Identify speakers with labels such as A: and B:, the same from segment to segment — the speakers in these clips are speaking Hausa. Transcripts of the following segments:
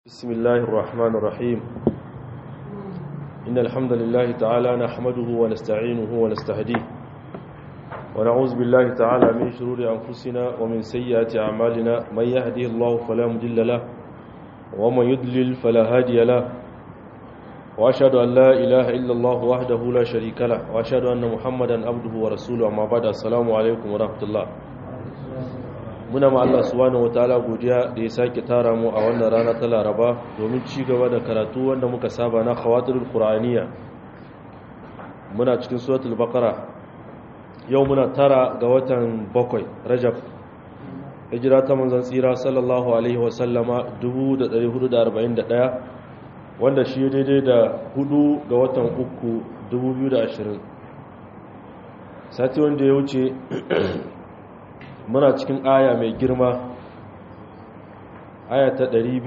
A: بسم الله الرحمن الرحيم إن الحمد لله تعالى نحمده ونستعينه ونستهديه ونعوذ بالله تعالى من شرور أنفسنا ومن سيئات أعمالنا من يهديه الله فلا مضل له ومن يضلل فلا هادي له وأشهد أن لا إله إلا الله وحده لا شريك له وأشهد أن محمدا عبده ورسوله أما بعد السلام عليكم ورحمة الله. muna ma Allah subhanahu wataala godiya da ya sake tara mu a wannan rana ta Laraba domin ci gaba da karatu wanda muka saba na khawatirul qur'aniyya. Muna cikin suratul baqara. Yau muna tara ga watan 7 Rajab. Hijira ta manzon tsira sallallahu alaihi wasallama 1441 wanda shi daidai da 4 ga watan 3 2020. Sati wanda ya wuce muna cikin aya mai girma aya ta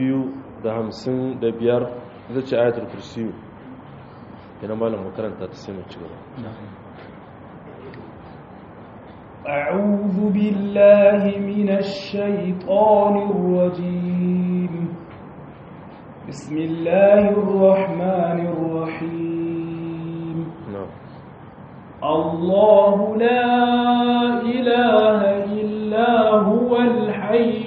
A: 255 ita ce ayatul kursiyu ina malam makaranta ta sai mu ci gaba.
B: أعوذ بالله من الشيطان الرجيم بسم الله الرحمن الرحيم الله لا إله إلا هو الحي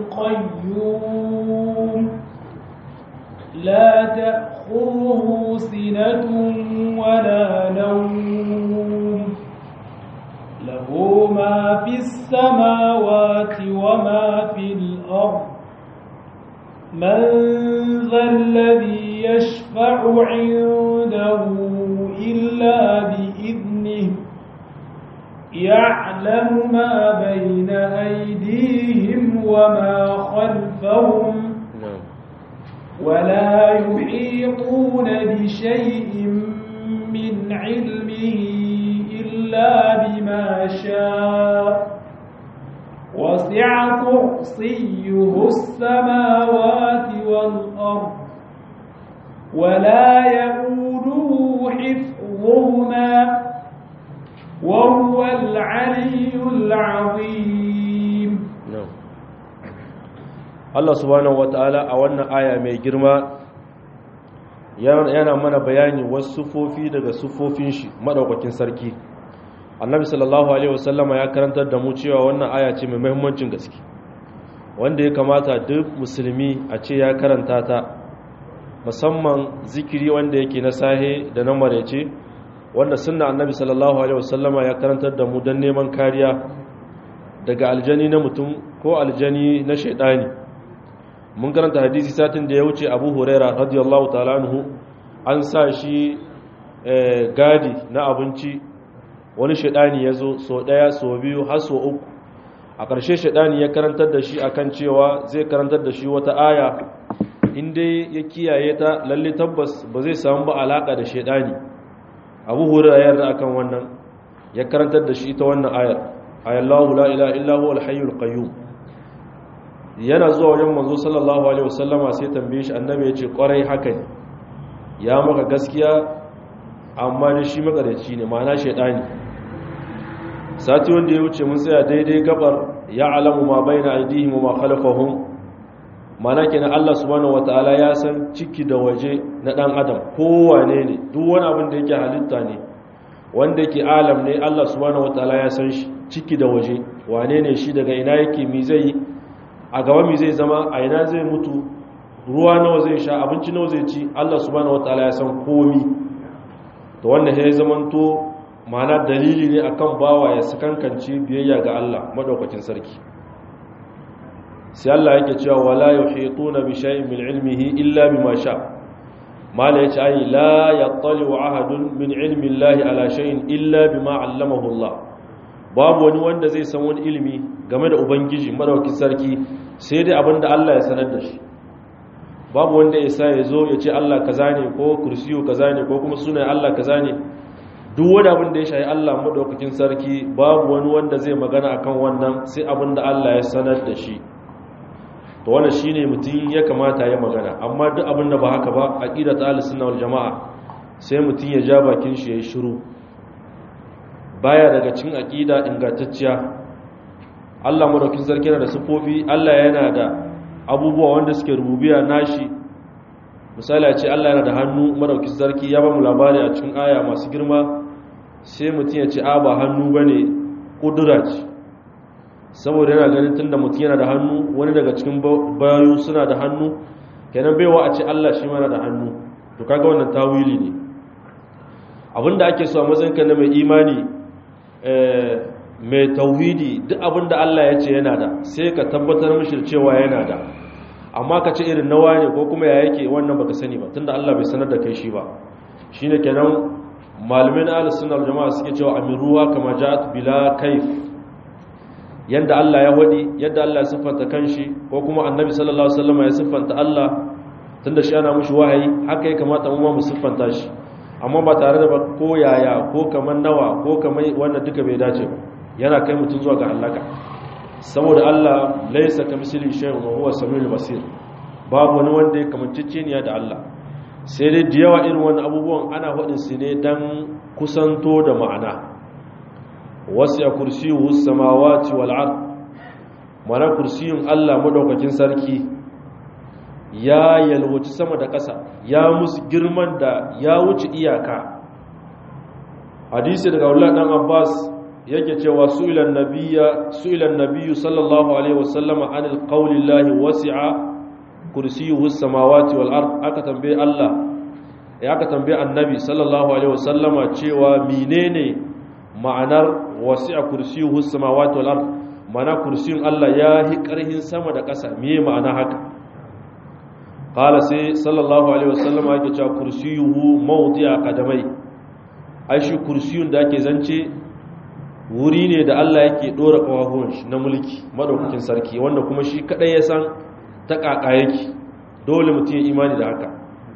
B: القيوم لا تأخذه سنة ولا نوم له ما في السماوات وما في الأرض من ذا الذي يشفع عنده إلا بإذنه يعلم ما بين أيديهم وما خلفهم ولا يحيطون بشيء من علمه إلا بما شاء وسع كرسيه السماوات والأرض ولا يؤوده حفظهما وهو العلي العظيم.
A: Allah subhanahu wataala a wannan aya mai girma yana mana bayani wasu sufofi daga sufofin shi madaukakin sarki. Annabi sallallahu alaihi wasallama ya karantar da mu cewa wannan aya ce mai muhimmancin gaske wanda ya kamata duk musulmi a ce ya karanta ta, musamman zikiri wanda yake na sahe da na marece wanda sunna annabi sallallahu alaihi wasallama ya karantar da mu don neman kariya daga aljani na mutum ko aljani na shaidani. Mun karanta hadisi satin da ya wuce Abu Huraira radiyallahu ta'ala anhu an sa shi gadi na abinci, wani shaidani ya zo so daya so biyu har so uku. A ƙarshe shaidani ya karantar da shi akan cewa zai karantar da shi wata aya in dai ya kiyaye ta lalle tabbas ba zai samu ba alaka da shaidani. Abu Hurairah ya yarda akan wannan, ya karantar da shi ta wannan ayar, ayallahu la ilaha illa huwal hayyul qayyum. Yana zuwa wajen manzo sallallahu alaihi wasallama sai tambaye shi, annabi ya ce kwarai haka ne, ya maka gaskiya amma da shi makareci ne, ma'ana shaidani. Sati wanda ya wuce mun tsaya daidai gabar ya alamu ma baina aydihim wa ma khalfahum, mana kenan Allah subhanahu wataala ya san ciki da waje na dan adam, kowane ne, duk wani abin da yake halitta ne wanda yake alam ne, Allah subhanahu wataala ya san shi ciki da waje, wane ne shi, daga ina yake, mi zai yi a gaba, mi zai zama, a ina zai mutu, ruwa nawa zai sha, abinci nawa zai ci, Allah subhanahu wataala ya san komi. to wannan ya zamanto mana dalili ne akan bawa ya sakankance biyayya ga Allah madaukakin sarki. Sai Allah yake cewa wala yuhituna bi shay'in min ilmihi illa bima sha. Mala yace ai la yattali'u ahadun min ilmi Allah ala shay'in illa bima 'allamahu Allah. Babu wani wanda zai san wani ilimi game da ubangiji madaukakin sarki sai dai abinda Allah ya sanar da shi. Babu wanda ya sa ya zo ya ce Allah kaza ne ko kursiyu kaza ne ko kuma sunan Allah kaza ne. Duk wani abin da ya shayi Allah madaukakin sarki babu wani wanda zai magana akan wannan sai abinda Allah ya sanar da shi. To wannan shine mutum ya kamata ya magana, amma duk abin da ba haka ba aqidat ahlus-sunna wal jamaa sai mutum ya ja bakin shi yayin shiru, baya daga cikin aqida ingantacciya. Allah madaukakin sarki yana da sifofi, Allah yana da abubuwa wanda suke rububiya nashi misali a ce Allah yana da hannu madaukakin sarki ya ba mu labari a cikin aya masu girma sai mutum ya ce a ba hannu bane kudura ce saboda yana ganin tunda mutum yana da hannu wani daga cikin bayu suna da hannu kenan baiwa a ce Allah shi mana da hannu to kaga wannan tawili ne abinda ake so a matsayinka na mai imani mai tauhidi duk abinda Allah ya ce yana da sai ka tabbatar mishi cewa yana da amma ka ce irin nawa ne ko kuma ya yake wannan baka sani ba tunda Allah bai sanar da kai shi ba shine kenan malamin ahlus sunna wal jamaa suke cewa amiruwa kama ja'at bila kaif yanda Allah ya wadi yadda Allah ya siffanta kanshi ko kuma annabi sallallahu alaihi wasallam ya siffanta Allah tunda shi ana mushi wahayi haka ya kamata mu siffanta shi amma ba tare da ko yaya ko kaman nawa ko kamar wannan duka bai dace ba yana kai mutun zuwa ga halaka saboda Allah laysa kamithlihi shay'un wa huwa samiul basir babu wani wanda ya kamanceceniya da Allah sai dai da yawa irin wannan abubuwan ana hadin su ne dan kusanto da ma'ana wasi'a kursiyuhu samawati wal ard mana kursiyun Allah madaukakin sarki ya yalwaci sama da ƙasa ya musu girman da ya wuce iyaka hadisi daga Abdullah dan Abbas yake cewa su'ilan nabiyyu sallallahu alaihi wasallama anil qawli llahi wasi'a kursiyuhu samawati wal ard aka tambaye Allah aka tambaye annabi sallallahu alaihi wasallama cewa menene ma'anar wasi'a kursiyuhu samawati wal ard mana kursiyun Allah ya hi karhin sama da ƙasa me ma'ana haka qala sai sallallahu alaihi wasallama yake cewa kursiyuhu mawdi'a qadamai ai shi kursiyun da ake zance wuri ne da Allah yake dora kawahuwan shi na mulki madaukakin sarki wanda kuma shi kadai ya san ta kaka yake dole mutum ya imani da haka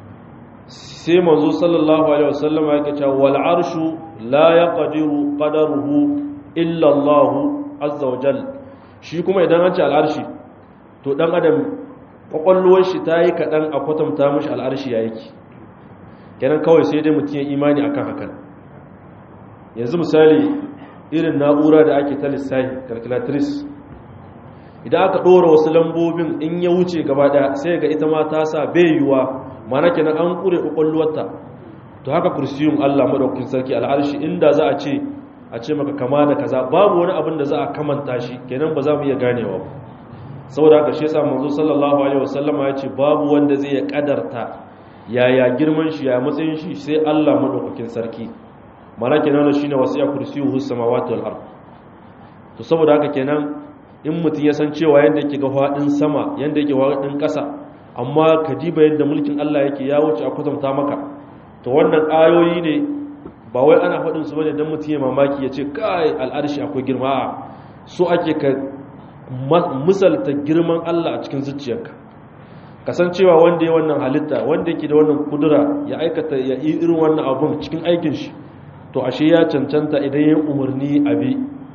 A: sai manzo sallallahu alaihi wasallam yake cewa wal arshu la yaqdiru qadaruhu illa Allah azza wa jal shi kuma idan an ce al arshi to dan adam kwakwalwar shi tayi kadan a kwatanta mishi al arshi yake kenan kawai sai dai mutum ya imani akan hakan yanzu misali irin na'ura da ake ta lissafi calculatrice idan aka ɗora wasu lambobin in ya wuce gaba ɗaya sai ga ita ma ta sa bai yiwuwa mana kenan an ƙure ƙwaƙwalwarta to haka kursiyun Allah madaukakin sarki al'arshi inda za a ce maka kama da kaza babu wani abin da za a kamanta shi kenan ba za mu iya ganewa ba saboda haka shi yasa manzo sallallahu alaihi wasallama ya ce babu wanda zai ya kadarta yaya girman shi ya matsayin shi sai Allah madaukakin sarki mana kenan shine wasiya kursiyuhu samawati wal ard to saboda haka kenan in mutum ya san cewa yanda yake ga fadin sama yanda yake fadin kasa amma kadiba yanda mulkin Allah yake ya wuce a kwatanta maka to wannan ayoyi ne ba wai ana fadin su bane dan mutum ya mamaki ya ce kai al'arshi akwai girma so ake ka misalta girman Allah a cikin zuciyarka kasancewa wanda ya wannan halitta wanda yake da wannan kudura ya aikata ya yi irin wannan abun cikin aikin shi to ashe ya cancanta idan ya umarni abi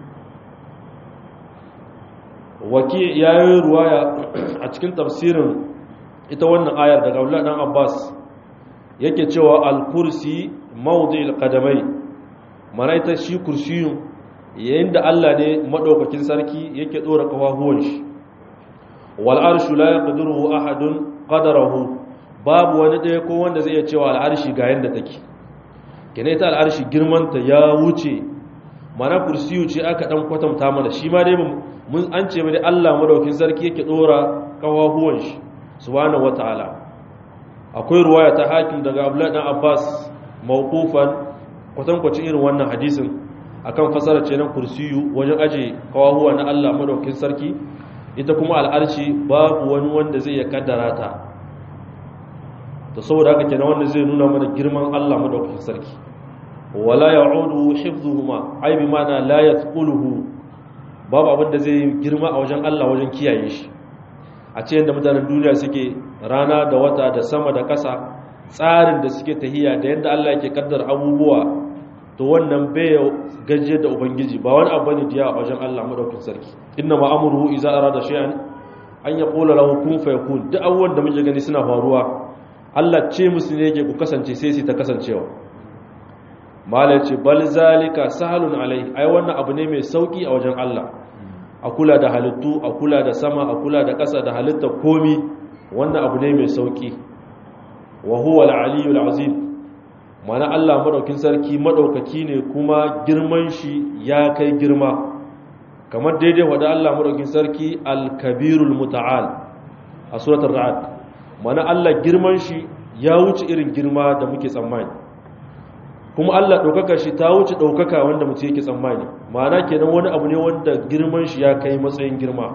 A: waki ya yi ruwaya a cikin tafsirin ita wannan ayar daga Abdullah dan Abbas yake cewa al-kursi mawdi'il qadamai mana ita shi kursiyun yayin da Allah ne madaukakin sarki yake dora kafafuwan shi wal arshu la yaqdiruhu ahadun qadarahu babu wani daya ko wanda zai iya cewa al-arshi ga yanda take kene ita al'arshi girmanta ya wuce mana kursiyu ce aka dan kwatanta mana shi ma dai mun an ce mai Allah madaukin sarki yake dora kawahuwan shi subhanahu wataala akwai ruwaya ta hakim daga Abdullah dan Abbas mawqufan kwatankwacin irin wannan hadisin akan fasara ce na kursiyu wajen aje kawahuwa na Allah madaukin sarki ita kuma al'arshi babu wani wanda zai ya kaddara ta to saboda haka kenan wanda zai nuna mana girman Allah madaukakin sarki wala ya'udu hifdhuhuma ai bi mana la yatquluhu babu abin da zai girma a wajen Allah wajen kiyaye shi a ce yanda mutanen duniya suke rana da wata da sama da ƙasa tsarin da suke tahiya da yanda Allah yake kaddara abubuwa to wannan bai gaje da ubangiji ba wani abu ne diya a wajen Allah madaukakin sarki inna ma amruhu iza arada shay'an an yaqula lahu kun fayakun duk abubuwan da muke gani suna faruwa Allah ce musu ne yake ku kasance sai su ta kasancewa malai ce bal zalika sahalun alai ai wannan abu ne mai sauki a wajen Allah a kula da halittu a kula da sama a kula da ƙasa da halitta komi wannan abu ne mai sauki wa huwa al-aliyyul azim mana Allah madaukin sarki madaukaki ne kuma girman shi ya kai girma kamar daidai wada Allah madaukin sarki al-kabirul muta'al a suratul ra'd mana Allah girman shi ya wuce irin girma da muke tsammani kuma Allah daukakar shi ta wuce daukaka wanda mutum yake tsammani mana kenan wani abu ne wanda girman shi ya kai matsayin girma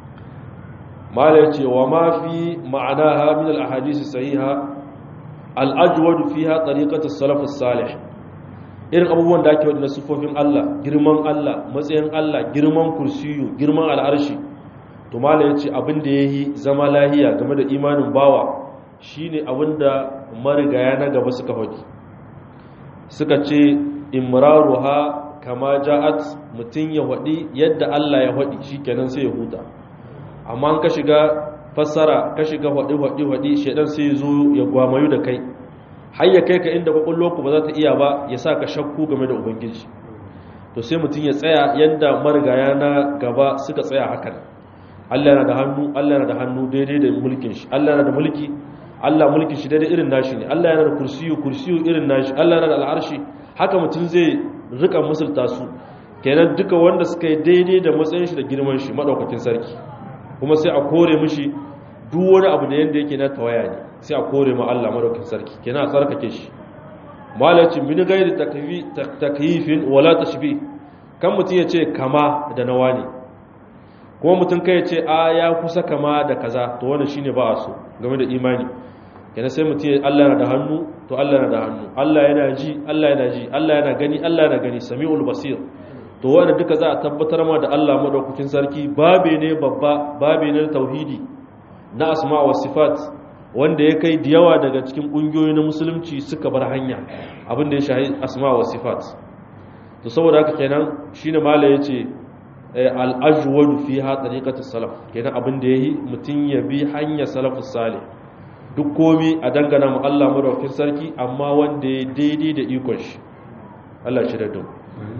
A: mala yace wa ma fi ma'anaha min al-ahadith sahiha al-ajwad fiha tariqatu as-salaf as-salih irin abubuwan da ake wadda sifofin Allah girman Allah matsayin Allah girman kursiyu girman al'arshi to mala yace abin da yayi zama lahiya game da imanin bawa shine abin da marigaya na gaba suka faɗi suka ce imraruha kama ja'at mutun ya faɗi yadda Allah ya faɗi shikenan sai ya huta amma an ka shiga fassara ka shiga faɗi shedan sai zo ya gwamayu da kai har ya kai ka inda kwakwalwarku ba za ta iya ba ya sa ka shakku game da ubangiji to sai mutum ya tsaya yadda marigaya na gaba suka tsaya hakan Allah yana da hannu Allah yana da hannu daidai da mulkin shi Allah yana da mulki Allah mulkin shi daidai irin nashi ne Allah yana da kursiyu irin nashi Allah yana da al'arshi haka mutum zai rika musulta su kenan duka wanda suka yi daidai da matsayin shi da girman shi madaukakin sarki kuma sai a kore mishi duk wani abu da yanda yake na tawaya ne sai a kore ma Allah madaukakin sarki kenan a tsarkake shi malacin min gairi takyifin wala tashbih kan mutum ya ce kama da nawa ne kuma mutum kai ya ce a ya kusa kama da kaza to wannan shine ba a so game da imani kenan sai mutum ya Allah yana da hannu to Allah yana da hannu Allah yana ji Allah yana ji Allah yana gani Allah yana gani sami'ul basir to wanda duka za a tabbatar ma da Allah madaukakin sarki babe ne babba babe ne tauhidi na asma wa sifat wanda ya kai da yawa daga cikin kungiyoyi na musulunci suka bar hanya abin da ya shahi asma wa sifat to saboda haka kenan shine mala yace al-ajwad fiha tariqatu salaf kenan abin da yayi mutun ya bi hanya salafus salih duk komi a dangana mu Allah madaukakin sarki amma wanda ya daidai da ikon shi Allah shi da dum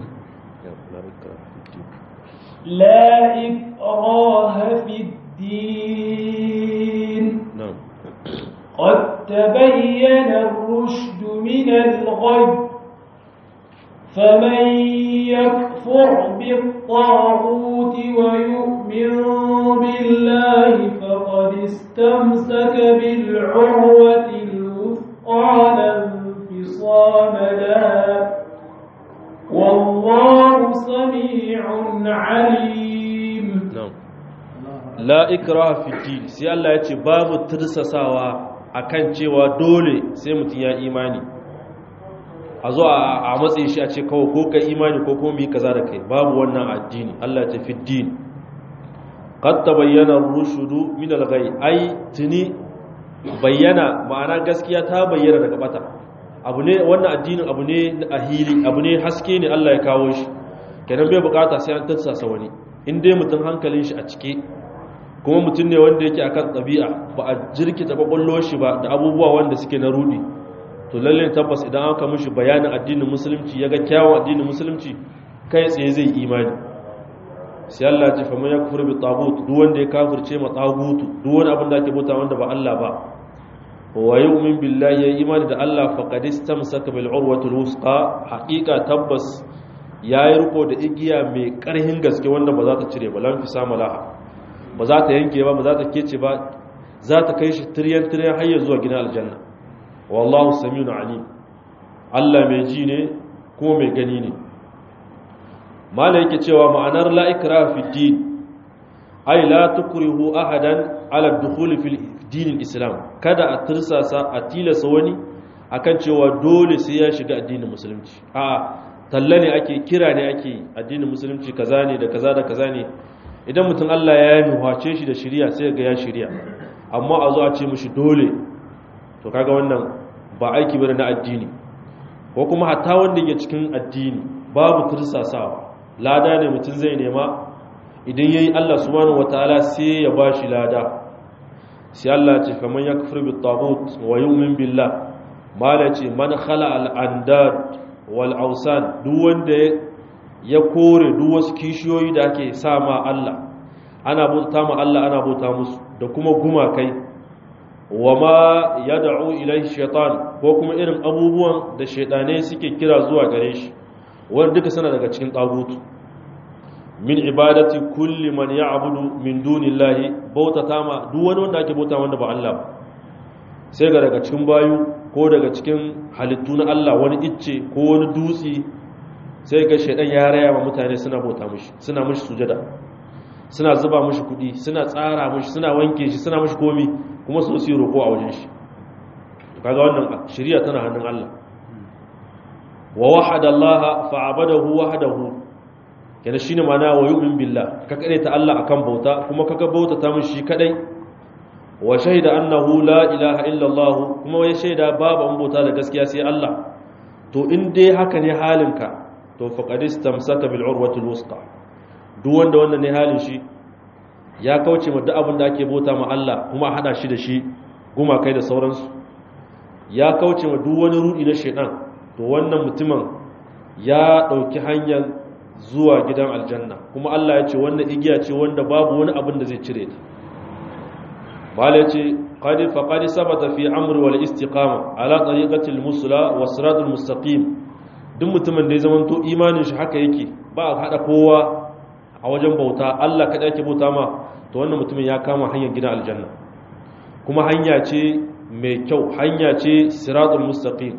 B: لا إكراه في الدين قد تبين الرشد من الغي فمن يكفر بالطاغوت ويؤمن بالله فقد استمسك بالعروة الوثقى لا انفصام لها والله سميع عليم
A: la ikraha fi din sai Allah ya ce babu tirsasawa akan cewa dole sai mutum ya imani a zo a matsayin shi a ce kawai ko ka imani ko kuma yi kaza da kai babu wannan addini Allah ya ce fi din qad tabayyana ar-rushdu min al-ghay ai tuni bayyana ma'ana gaskiya ta bayyana daga bata abu ne wannan addinin abu ne ahili abu ne haske ne Allah ya kawo shi kenan bai bukata sai an tatsasa wani in dai mutum hankalin shi a cike kuma mutum ne wanda yake akan ɗabi'a ba a jirkita kwakwallo shi ba da abubuwa wanda suke na rudi to lalle tabbas idan aka mishi bayanin addinin musulunci ya ga kyawun addinin musulunci kai tsaye zai imani sai Allah ya ce faman yakfur bi tagut duk wanda ya kafirce ma tagutu duk wani abin da ake bauta wanda ba Allah ba wa yu'min billahi ya imani da Allah faqad istamsaka bil urwatil wusqa haqiqa tabbas yayi riko da igiya mai karhin gaske wanda ba za ta cire ba lan fi samalaha ba za ta yanke ba ba za ta kece ba za ta kai shi tiryan har ya zuwa gidan aljanna wallahu samiyun alim Allah mai ji ne ko mai gani ne mala yake cewa ma'anar la ikraha fi din ay la tukrihu ahadan ala dukhul fi din al-islam kada a tirsasa a tilasa wani akan cewa dole sai ya shiga addinin musulunci a talla ne ake kira ne ake addinin musulunci kaza ne da kaza da kaza ne idan mutum Allah ya nuhace shi da shiriya sai ga ya shiriya amma a zo a ce mishi dole to kaga wannan ba aiki bane na addini ko kuma hatta wanda yake cikin addini babu tursasawa lada ne mutum zai nema idan yayi Allah subhanahu wataala sai ya bashi lada sai Allah ya ce faman yakfur bit tagut wa yu'min billah mala ce man khala al andad wal awsan duk wanda ya kore duk wasu kishiyoyi da ake sa ma Allah ana bauta ma Allah ana bauta musu da kuma gumakai wa ma yad'u ilayhi shaytan ko kuma irin abubuwan da shaydane suke kira zuwa gare shi wanda duka suna daga cikin tagutu min ibadati kulli man ya'budu min dunillahi bautata ma duk wani wanda ake bauta wanda ba Allah ba sai ga daga cikin bayu ko daga cikin halittu na Allah wani icce ko wani dutse sai ga shaydan ya raya wa mutane suna bauta mishi suna mishi sujada suna zuba mishi kudi suna tsara mishi suna wanke shi suna mishi komi kuma su yi roko a wajen shi kaga wannan shari'a tana hannun Allah wa wahada Allah fa'abadahu wahdahu kenan shine ma'ana wa yu'min billah ka kare ta Allah akan bauta kuma kaga bauta ta mishi kadai wa shahida annahu la ilaha illa Allah kuma ya shaida babu an bauta da gaskiya sai Allah to in dai haka ne halinka to faqad istamsaka bil urwati al wusqa duk wanda wannan ne halin shi ya kauce ma duk abin da ake bauta ma Allah kuma hada shi da shi gumakai da sauransu ya kauce ma duk wani rudi na shedan to wannan mutumin ya dauki hanyar zuwa gidan aljanna kuma Allah ya ce wannan igiya ce wanda babu wani abin da zai cire ta bala ce faqad sabata fi amri wal istiqama ala tariqati al musla was sirat al mustaqim duk mutumin da ya zamanto imanin shi haka yake ba a hada kowa a wajen bauta Allah kada yake bauta ma to wannan mutumin ya kama hanyar gidan aljanna kuma hanya ce mai kyau hanya ce siratul mustaqim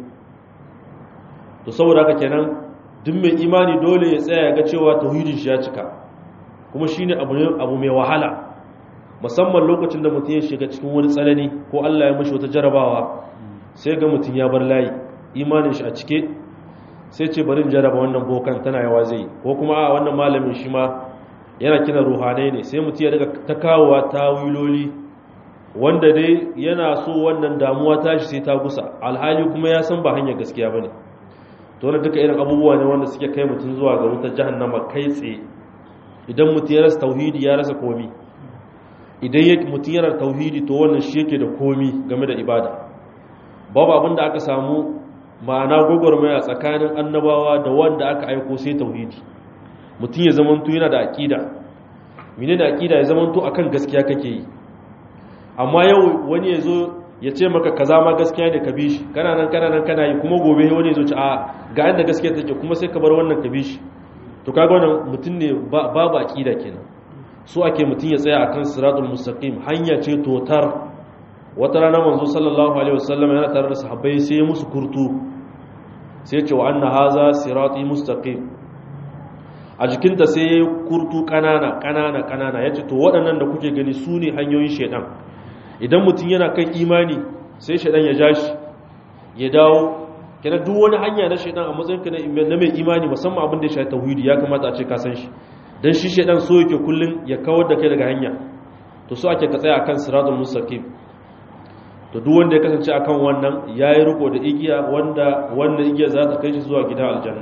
A: to saboda haka kenan duk mai imani dole ya tsaya ya ga cewa tauhidin shi ya cika kuma shine abu mai wahala musamman lokacin da mutum ya shiga cikin wani tsanani ko Allah ya mishi wata jarabawa sai ga mutum ya bar layi imanin shi a cike sai ce bari in jaraba wannan bokan tana yawa zai ko kuma a wannan malamin shi ma yana kina ruhanai ne sai mutum ya daga ta kawowa tawiloli wanda dai yana so wannan damuwa tashi sai ta gusa alhali kuma ya san ba hanyar gaskiya bane to wannan duka irin abubuwa ne wanda suke kai mutum zuwa ga wutar jahannama kai tsaye idan mutum ya rasa tauhidi ya rasa komi idan mutum yana tauhidi to wannan shi yake da komi game da ibada babu abin da aka samu ma'ana gwagwarmaya tsakanin annabawa da wanda aka aiko sai tauhidi mutum ya zamanto yana da aƙida mene da aƙida ya zamanto akan gaskiya kake yi amma yau wani ya zo ya ce maka kaza ma gaskiya ne ka bi shi kana nan kana yi kuma gobe wani ya zo ci a ga yadda gaskiya take kuma sai ka bar wannan ka bi shi to kaga wannan mutum ne babu aƙida kenan so ake mutum ya tsaya akan siratul mustaqim hanya ce totar wata rana manzo sallallahu alaihi wasallam yana tare da sahabbai sai ya musu kurtu sai ya ce wa anna haza sirati mustaqim a jikinta sai ya yi kurtu ƙanana ya ce to waɗannan da kuke gani su ne hanyoyin shaidan idan mutum yana kan imani sai shaidan ya ja shi ya dawo kenan duk wani hanya na shaidan a matsayinka na mai imani musamman abin da ya shafi tauhidi ya kamata a ce ka san shi dan shi shaidan so yake kullun ya kawar da kai daga hanya to so ake ka tsaya akan siratul mustaqim to duk wanda ya kasance akan wannan yayi riko da igiya wanda wannan igiya za ta kai shi zuwa gidan aljanna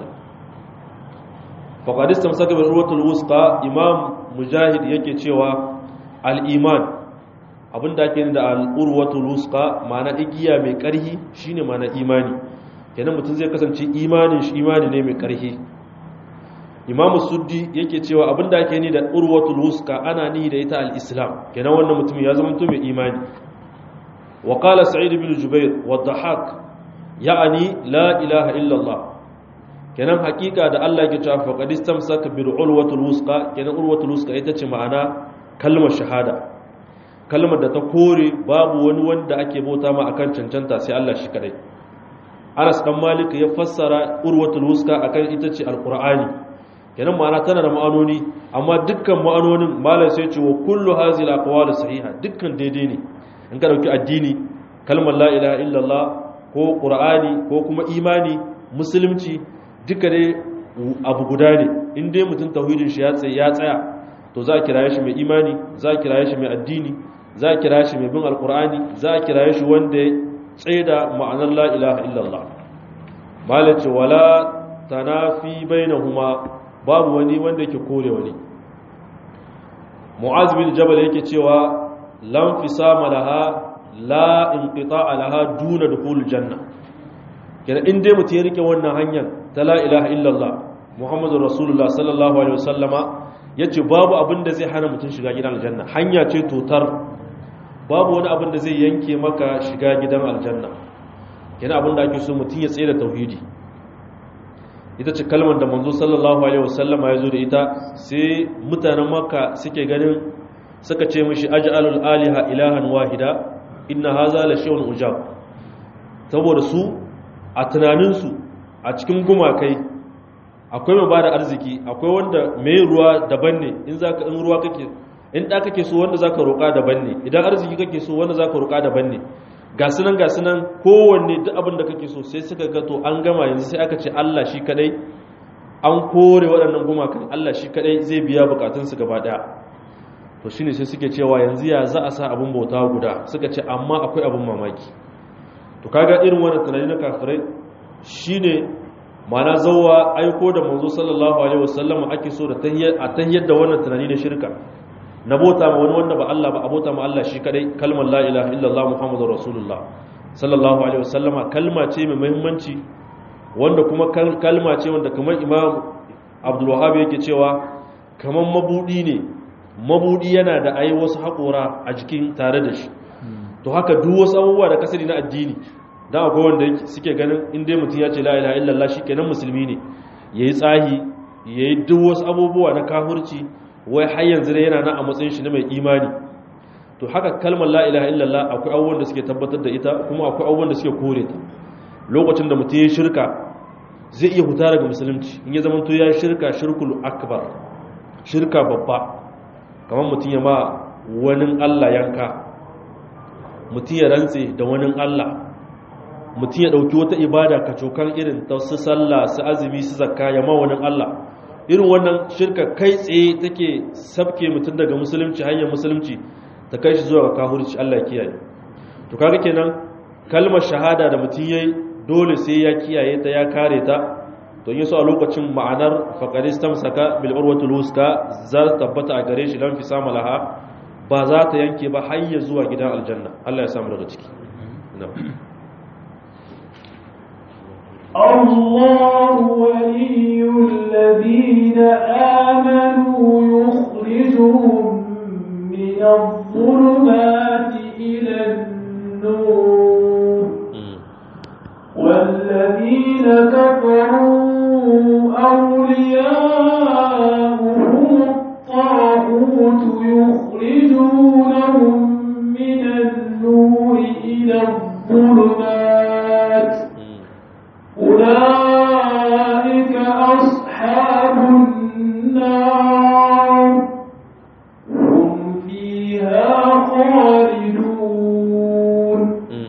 A: faqad istamsaka bil urwatul wusqa imam mujahid yake cewa al-iman abinda ake da al-urwatul wusqa ma'ana igiya mai karhi shine ma'ana imani kenan mutum zai kasance imanin shi imani ne mai karhi imam suddi yake cewa abinda ake ni da urwatul wusqa ana ni da ita al-islam kenan wannan mutum ya zama mutum mai imani wa qala sa'id ibn jubair wa dhahak ya'ani la ilaha illa allah kenan hakika da Allah yake cewa faqad istamsaka bil urwatul wusqa kenan urwatul wusqa ita ce ma'ana kalmar shahada kalmar da ta kore babu wani wanda ake bauta ma akan cancanta sai Allah shi kadai Anas dan Malik ya fassara urwatul wusqa akan ita ce alqur'ani kenan ma'ana tana da ma'anoni amma dukkan ma'anonin malam sai ce wa kullu hazil aqwal sahiha dukkan daidai ne in ka dauki addini kalmar la ilaha illallah ko qur'ani ko kuma imani musulunci duka dai abu guda ne in dai mutum tauhidin shi ya tsaya to za a kiraye shi mai imani za a kiraye shi mai addini za a kiraye shi mai bin alqur'ani za a kiraye shi wanda ya tsaida ma'anar la ilaha illallah malam ce wala tanafi bainahuma babu wani wanda yake kore wani mu'az bin jabal yake cewa lam fisama laha la inqita'a laha duna dukhul janna kenan in dai mutum ya rike wannan hanyar ta la ilaha illallah muhammadur rasulullah sallallahu alaihi wasallama yace babu abin da zai hana mutum shiga gidan aljanna hanya ce totar babu wani abin da zai yanke maka shiga gidan aljanna. Yana abin da ake so mutum ya tsaye da tauhidi. Ita ce kalmar da manzo sallallahu alaihi wasallam ya zo da ita, sai mutanen Makka suke ganin, suka ce mishi aj'alul aliha ilahan wahida inna hadha la shay'un ujab. Saboda su a tunaninsu a cikin gumakai akwai mai bada arziki, akwai wanda mai ruwa daban ne, in ruwa kake, in da kake so wanda zaka roƙa daban ne, idan arziki kake so wanda zaka roƙa daban ne. Ga sunan kowanne duk abin da kake so, sai suka ga to an gama yanzu, sai aka ce Allah shi kadai, an kore waɗannan gumakan, Allah shi kadai zai biya bukatunsu gaba daya. To shine sai suke cewa yanzu ya za a sa abin bauta guda, suka ce amma akwai abin mamaki. To kaga irin wannan tunani na kafirai shine mana zawwa aiko da manzo sallallahu alaihi wasallam ake so da tahiyyar da wannan tunani na shirka, na bauta ma wani wanda ba Allah ba, a bauta ma Allah shi kadai. Kalmar la ilaha illallah muhammadur rasulullah sallallahu alaihi wasallama kalma ce mai muhimmanci, wanda kuma kalma ce wanda kamar Imam Abdul Wahhab yake cewa kamar mabudi ne, mabudi yana da ai wasu haƙora a jikin tare da shi. To haka duk wasu abubuwa da kasari na addini, dan akwai wanda suke ganin in dai mutum ya ce la ilaha illallah shikenan musulmi ne, yayi tsahi, yayi duk wasu abubuwa na kafirci, wai har yanzu dai yana nan a matsayin shi na mai imani. To haka kalmar la ilaha illallah akwai abubuwan da suke tabbatar da ita, kuma akwai abubuwan da suke kore ta. Lokacin da mutum ya shirka zai iya huta daga musulunci, in ya zama to ya shirka shirkul akbar, shirka babba, kamar mutum ya ma wani Allah yanka, mutum ya rantse da wani Allah, mutum ya dauki wata ibada kacokan irin ta su sallah, su azumi, su zakka, ya ma wani Allah. Irin wannan shirka kai tsaye take sabke mutum daga musulunci, hanyar musulunci ta kai shi zuwa ga kafirci, Allah ya kiyaye. To kaga kenan kalmar shahada da mutum yayi dole sai ya kiyaye ta, ya kare ta. To yin so a lokacin ma'anar faqaristam saka bil urwatul wuska za ta tabbata a gare shi, lan fi sama laha, ba za ta yanke ba har ya zuwa gidan aljanna. Allah ya samu daga ciki.
B: الله ولي الذين آمنوا يخرجهم من الظلمات إلى النور، والذين كفروا أولياؤهم الطاغوت يخرجونهم من النور إلى الظلمات، أولئك أصحاب النار هم فيها خالدون.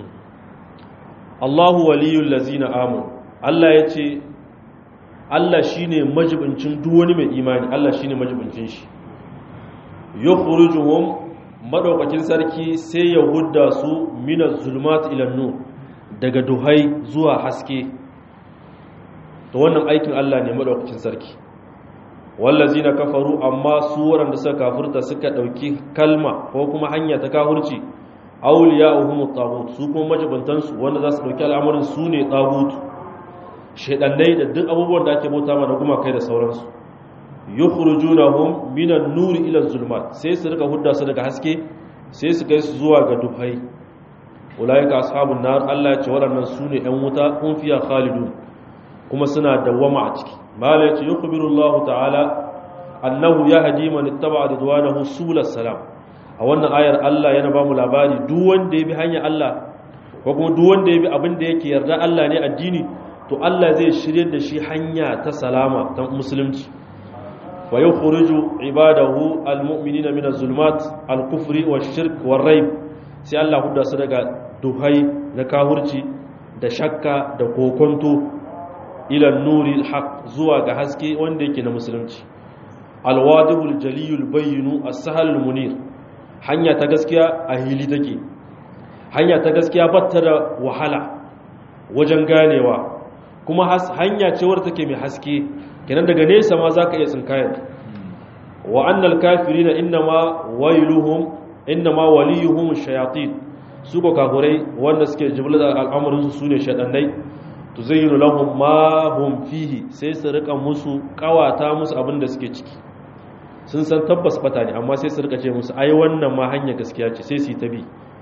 A: الله ولي الذين آمنوا. Allah ya ce Allah shine majibincin duk wani mai imani, Allah shine majibincin shi. Yukhrijuhum, madaukakin sarki sai ya hudda su minaz zulumat ila nur, daga duhai zuwa haske. To wannan aikin Allah ne madaukakin sarki. Wallazina kafaru, amma su waɗanda suka kafirta suka dauki kalma ko kuma hanya ta kafirci, awliya'uhum at-taghut, su kuma majibantan su wanda za su dauki al'amarin su ne taghut, shedannai da duk abubuwan da ake bauta ma na gumakai da sauransu. Yukhrijunahum minan nuri ila zulmat, sai su rika hudda su daga haske, sai su kai su zuwa ga duhai. Ulaika ashabun nar, Allah ya ce waɗannan su ne ƴan wuta, kun fiya khalidun, kuma suna dawwama a ciki. Mala ya ce yukhbirullahu ta'ala annahu yahdi man ittaba ridwanahu subul salam. A wannan ayar Allah yana ba mu labari duk wanda ya bi hanyar Allah, ko kuma duk wanda ya bi abin da yake yarda Allah ne addini, to Allah zai shiryar da shi hanya ta salama ta musulunci. Wa yukhriju ibadahu almu'minina min az-zulumat al-kufri wash-shirk war-rayb, sai Allah hudda su daga duhai na kahurci da shakka da kokonto ila nuri al-haq, zuwa ga haske wanda yake na musulunci. Al-wadihul jaliyul bayyinu as-sahalul munir, hanya ta gaskiya a hili take, hanya ta gaskiya batta da wahala wajen ganewa, kuma hanya ce wadda take mai haske, kenan daga nesa ma zaka iya tsinkayar. Wa annal kafirina innama waliyuhum shayatin, su ko kafirai wanda suke jiblar al'amarin su sune shaytanai. Tuzayyinu lahum ma hum fihi, sai su rika musu kawata musu abin da suke ciki, sun san tabbas bata ne, amma sai su rika ce musu ai wannan ma hanya gaskiya ce, sai su yi tabi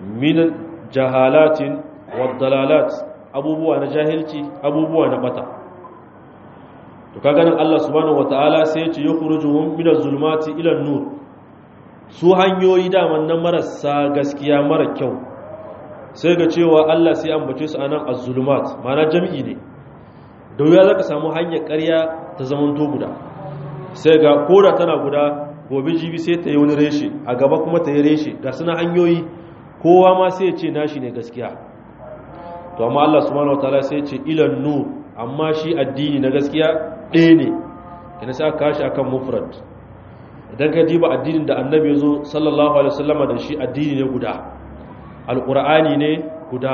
A: min jahalatin wad dalalat abubuwa na jahilci abubuwa na bata to kaga nan Allah subhanahu wataala sai ya ce yukhrijuhum min az-zulumati ila an-nur su hanyoyi daman nan marasa gaskiya mara kyau sai ga cewa Allah sai ambace su anan az-zulumat ma'ana jami'i ne da wuya zaka samu hanyar ƙarya ta zamanto guda sai ga koda tana guda gobe jibi sai ta yi wani reshe a gaba kuma ta yi reshe ga suna hanyoyi kowa ma sai ya ce nashi ne gaskiya to amma Allah subhanahu wataala sai ya ce ilan nur amma shi addini na gaskiya ɗaya ne kina sai aka kashi akan mufrad idan ka diba addinin da annabi ya zo sallallahu alaihi wasallama da shi addini ne guda alqur'ani ne guda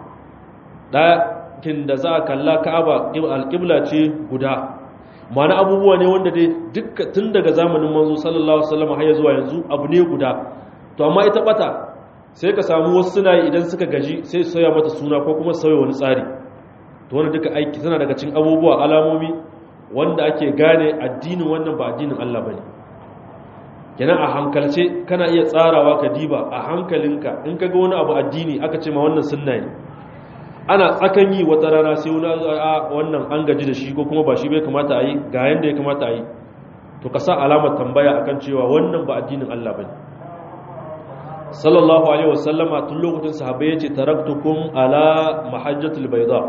A: ɗakin da za a kalla ka'aba alƙibla ce guda mana abubuwa ne wanda dai duk tun daga zamanin manzo sallallahu alaihi wasallam har zuwa yanzu abu ne guda to amma ita bata sai ka samu wasu suna yi idan suka gaji sai su sauya mata suna ko kuma sauya wani tsari to wannan duka aiki tana daga cikin abubuwa alamomi wanda ake gane addinin wannan ba addinin Allah bane kenan a hankalce kana iya tsarawa ka diba a hankalinka in kaga wani abu addini aka ce ma wannan sunna ne ana tsakan yi wata rana sai wannan an gaji da shi ko kuma ba shi bai kamata a yi ga yanda ya kamata a yi to ka sa alamar tambaya akan cewa wannan ba addinin Allah bane sallallahu alaihi wasallama tun lokacin sahabbai yace taraktukum ala mahajjatul bayda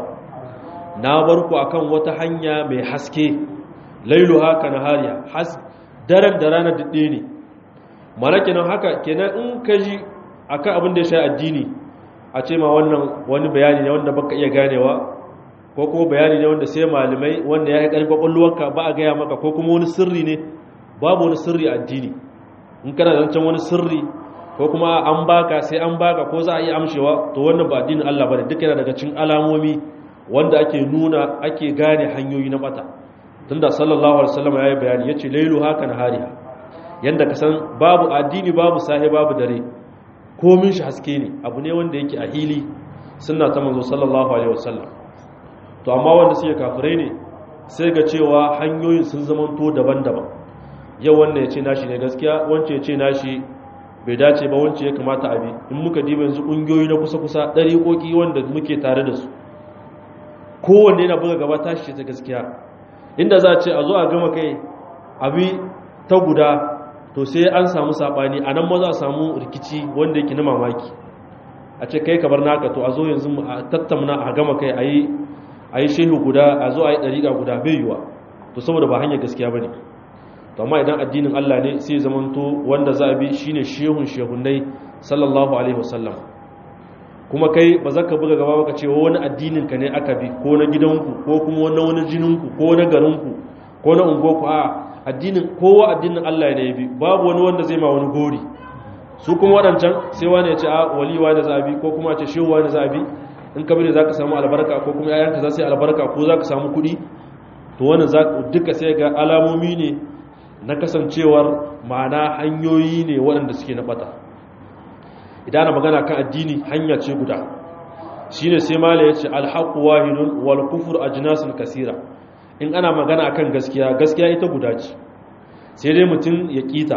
A: na bar ku akan wata hanya mai haske lailuha kanahariya daren da ranar dade ne mana kenan haka kenan in ka ji akan abin da ya shafi addini a ce ma wannan wani bayani ne wanda baka iya ganewa ko kuma bayani ne wanda sai malamai wanda ya yi ƙarfi ƙwaƙwalwarka ba a gaya maka ko kuma wani sirri ne babu wani sirri a addini in kana zancen wani sirri ko kuma an baka sai an baka ko za a iya amshewa to wannan ba addinin Allah bane duk yana daga cikin alamomi wanda ake nuna ake gane hanyoyi na bata tunda sallallahu alaihi wasallam ya yi bayani yace lailu haka nahariha yanda ka san babu addini babu sahi babu dare komin shi haske ne abu ne wanda yake a hili sunna ta manzo sallallahu alaihi wasallam to amma wanda suke kafirai ne sai ga cewa hanyoyin sun zamanto daban-daban yau wanda ya ce nashi ne gaskiya wance ya ce nashi bai dace ba wance ya kamata abi in muka diba yanzu kungiyoyi na kusa-kusa ɗariƙoƙi wanda muke tare da su kowanne yana buga gaba tashi ce ta gaskiya inda za a ce a zo a gama kai abi ta guda to sai an samu sabani a nan ma za a samu rikici wanda yake na mamaki a ce kai kabar naka to a zo yanzu a tattauna a gama kai a yi shehu guda a zo a yi ɗariƙa guda bai yiwa to saboda ba hanyar gaskiya ba ne to amma idan addinin Allah ne sai zamanto wanda za a bi shine shehunai sallallahu alaihi wasallam kuma kai ba za ka buga gaba baka cewa wani addinin ka ne aka bi ko na gidanku ko kuma wani jininku ko na garinku ko na ungoku a addinin kowa addinin Allah ne ya bi babu wani wanda zai ma wani gori su kuma wadancan sai wani ya ce a waliwa da zabi ko kuma ce shehuwa da zabi in ka bi da zaka samu albarka ko kuma yayanka za su yi albarka ko zaka samu kuɗi to wannan duka sai ga alamomi ne na kasancewar ma'ana hanyoyi ne waɗanda suke na bata idan ana magana kan addini hanya ce guda shine sai mala ya ce alhaqu wahidun wal kufru ajnasun kasira in ana magana akan gaskiya ita guda ce sai dai mutum ya kita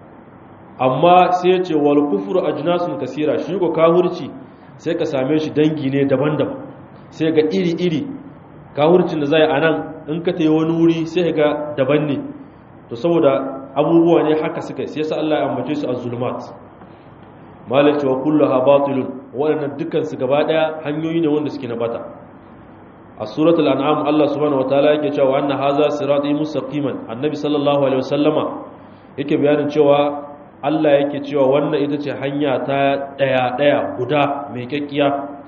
A: amma sai ya ce wal kufru ajnasun kasira shi ko kahurci sai ka same shi dangi ne daban-daban sai ga iri-iri kahurcin da zai anan in ka tayi wani wuri sai ga daban ne to saboda abubuwa ne haka suka sai sa Allah ya ambace su az-zulumat malaka wa kulluha batilun wadannan dukkan su gaba daya hanyoyi ne wanda suke na bata a suratul an'am Allah subhanahu wataala yake cewa anna haza sirati mustaqiman annabi sallallahu alaihi wasallama yake bayanin cewa Allah yake cewa wannan ita ce hanya ta daya guda mai kakkiya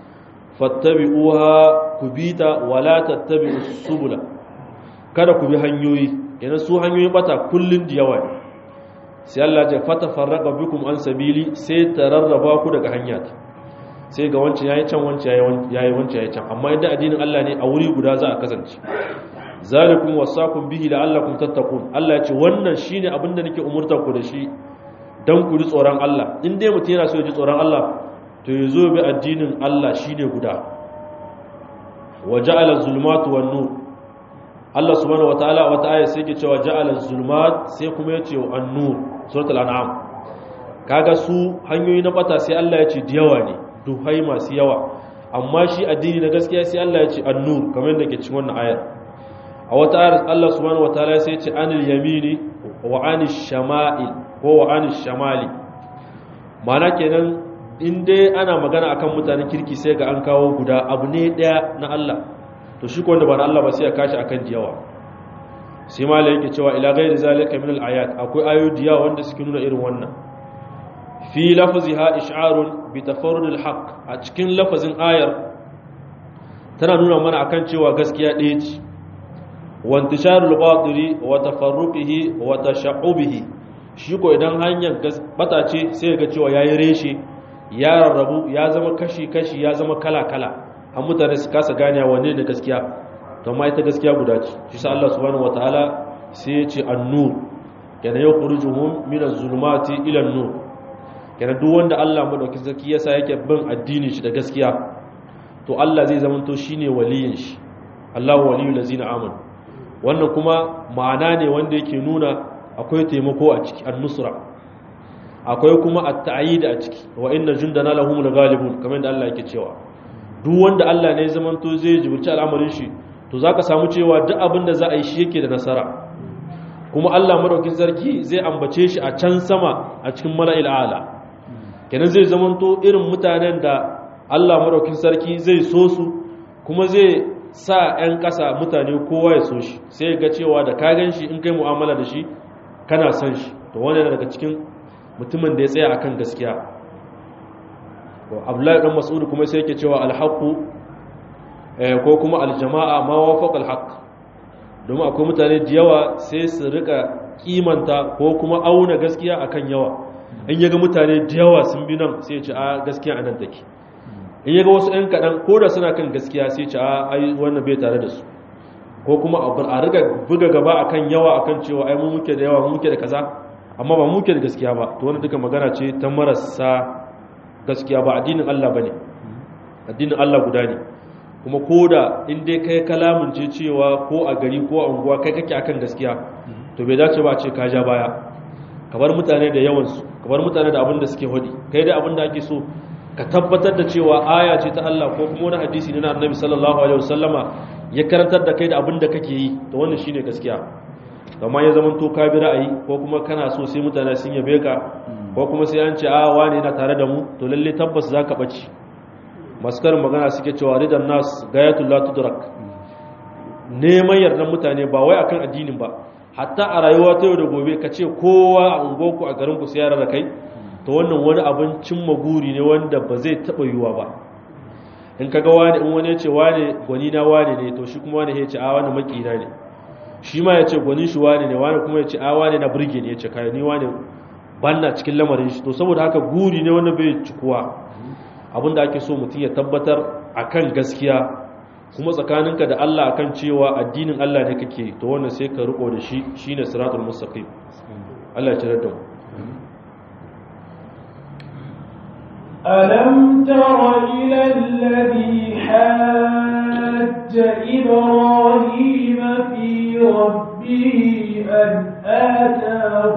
A: fattabi'uha kubita wala tattabi'us subula kada ku bi hanyoyi yana su hanyoyin bata kullun da yawa sai Allah ya fatafarraqa bikum an sabili sai tararraba ku daga hanya sai ga wancan yayi can wancan yayi wancan yayi can amma idan addinin Allah ne a wuri guda za a kasance zalikum wasaqum bihi la'allakum tattaqun Allah ya ce wannan shine abinda nake umurta ku da shi dan ku ji tsoron Allah in dai mutum yana so ya ji tsoron Allah to yazo bi addinin Allah shine guda waja'ala zulumatu wan nur Allah subhanahu wataala wata aya sai yake cewa ja'ala zulumat sai kuma yace an nur suratul an'am kaga su hanyoyi na bata sai Allah ya ce da yawa ne duhai masu yawa amma shi addini na gaskiya sai Allah ya ce an-nur kamar yadda ke cikin wannan ayar a wata ayar Allah subhanahu wataala sai ya ce anil yamini wa anish shama'il ko wa anish shamali ma'ana kenan in dai ana magana akan mutanen kirki sai ga an kawo guda abu ne daya na Allah to shi ko wanda ba na Allah ba sai ya kashi akan diyawa sai ma yake cewa ila ghairi zalika min al-ayat akwai ayoyi diyawa wanda suke nuna irin wannan fi lafziha ish'arun bi tafarrud al-haqq a cikin lafazin ayar tana nuna mana akan cewa gaskiya ɗaya ce wa intisharul batili wa tafarruqihi wa tasha'ubihi shi ko idan hanyar bata ce sai ga cewa yayi reshe ya rarrabu ya zama kashi-kashi ya zama kala-kala an mutane su kasa gane wanne da gaskiya to ma ita gaskiya guda ce shi sa Allah subhanahu wataala sai ya ce an-nur kana yukhrijuhum min az-zulumati ila an-nur kana duk wanda Allah madaukakin sarki yasa yake bin addini shi da gaskiya to Allah zai zama to shine waliyin shi Allahu waliyul ladzina amanu wannan kuma ma'ana ne wanda yake nuna akwai taimako a ciki an-nusra akwai kuma at-ta'yid a ciki wa inna jundana lahumul ghalibun kamar da Allah yake cewa duk wanda Allah ne zamanto zai jiburci al'amarin shi to zaka samu cewa duk abin da za a yi shi yake da nasara kuma Allah madaukakin sarki zai ambace shi a can sama a cikin mala'il a'la kenan zai zamanto irin mutanen da Allah madaukakin sarki zai so su kuma zai sa 'yan ƙasa mutane kowa ya so shi sai ga cewa da ka gan shi in kai mu'amala da shi kana son shi to wannan daga cikin mutumin da ya tsaya akan gaskiya Abdullahi dan Mas'ud kuma sai yake cewa al-haqqu ko kuma al-jama'a ma wafaqa al-haqq domin akwai mutane da yawa sai su rika kimanta ko kuma auna gaskiya akan yawa in yaga mutane da yawa sun bi nan sai ya ce a gaskiya anan take in yaga wasu ɗan kaɗan ko da suna kan gaskiya sai ya ce a ai wannan bai tare da su ko kuma a riga buga gaba akan yawa akan cewa ai mu muke da yawa mu muke da kaza amma ba muke da gaskiya ba to wannan duka magana ce ta marasa gaskiya ba addinin Allah bane addinin Allah guda ne kuma koda in dai kai kalamin ce cewa ko a gari ko a unguwa kai kake akan gaskiya to bai dace ba a ce ka ja baya ka bar mutane da yawan su ka bar mutane da abin da suke hodi kai da abin da ake so ka tabbatar da cewa aya ce ta Allah ko kuma wani hadisi ne na Annabi sallallahu alaihi wasallama ya karantar da kai da abin da kake yi to wannan shine gaskiya amma ya zama to ka bi ra'ayi ko kuma kana so sai mutane sun yabe ka ko kuma sai an ce a wane yana tare da mu to lalle tabbas zaka bace masu karin magana suke cewa ridan nas gayatul la tudrak neman yardan mutane ba wai akan addinin ba hatta a rayuwa ta yau da gobe ka ce kowa a unguwarku a garin ku sai yara da kai to wannan wani abin cimma guri ne wanda ba zai taba yiwa ba in kaga wani in wani ya ce wani gwani na wani ne to shi kuma wani ya ce a wani makina ne shi ma ya ce gwanin shi wani ne wani kuma ya ce a wani na burge ne ya ce kai ni wani banna cikin lamarin shi to saboda haka guri ne wanda bai cikuwa abinda ake so mutum ya tabbatar akan gaskiya kuma tsakaninka da Allah akan cewa addinin Allah ne kake to wannan sai ka riko da shi shine siratul mustaqim Allah ya tsare da mu
B: ألم تر إلى الذي حاج إبراهيم في ربه أن آتاه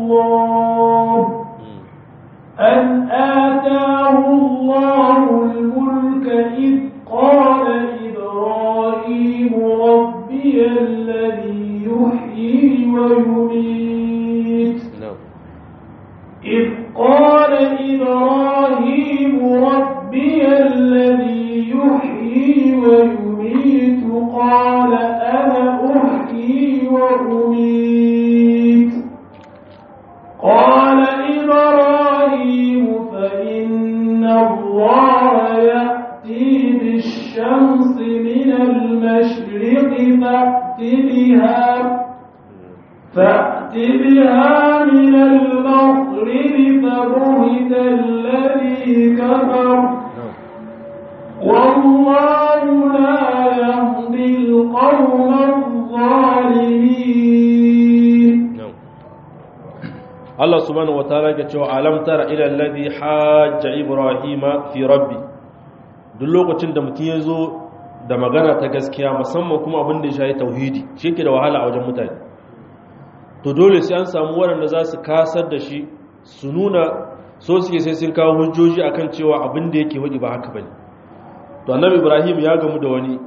B: الله الملك إذ قال إبراهيم ربي الذي يحيي ويميت إذ قال إبراهيم ربي الذي يحيي ويميت قال أنا أحيي وأميت قال إبراهيم فإن الله يأتي بالشمس من المشرق فأت بها من المغرب فبهت الذي كفر والله لا يهدي القوم الظالمين.
A: Allah subhanahu wataala ya ce alam tara ila alladhi hajja ibrahima fi rabbi duk lokacin da mutum ya zo da magana ta gaskiya musamman kuma abin da ya shafi tauhidi shi yake da wahala a wajen mutane to dole sai an samu waɗanda za su kasar da shi su nuna so suke sai sun kawo hujjoji akan cewa abin da yake hudi ba haka bane to annabi Ibrahim ya gamu da wani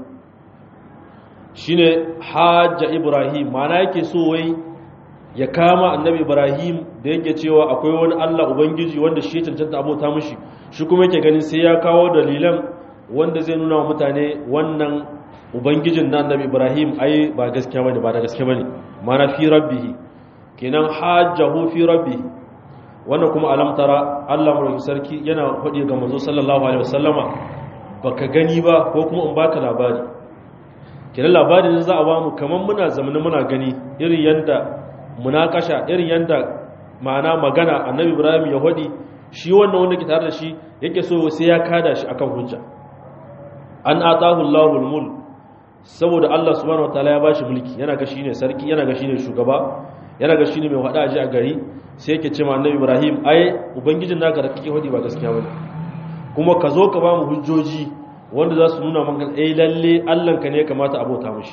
A: shine hajja Ibrahim, mana yake so wai ya kama annabi Ibrahim da yake cewa akwai wani Allah ubangiji wanda shi ya cancanta abota mishi, shi kuma yake ganin sai ya kawo dalilan wanda zai nuna wa mutane wannan ubangijin na annabi Ibrahim ai ba gaskiya bane, ba da gaskiya bane, mana fi rabbihi kenan hajjahu fi rabbihi. wannan kuma alamtara Allah mulki sarki yana faɗi ga manzo sallallahu alaihi wasallama baka gani ba ko kuma in baka labari. kenan labarin za a ba mu kaman muna zamanin muna gani irin yanda munakasha, irin yanda ma'ana magana annabi Ibrahim ya faɗi, shi wannan wanda ke tare da shi yake so sai ya kada shi akan hujja. an atahu Allahul mulk, saboda Allah subhanahu wataala ya bashi mulki, yana ga shine sarki, yana ga shine shugaba, yana ga shine mai hada aji a gari, sai yake cewa annabi Ibrahim ai ubangijin naka da kake hodi ba gaskiya bane, kuma ka zo ka ba mu hujjoji wanda za su nuna maka lalle Allah ka ne kamata abota mishi.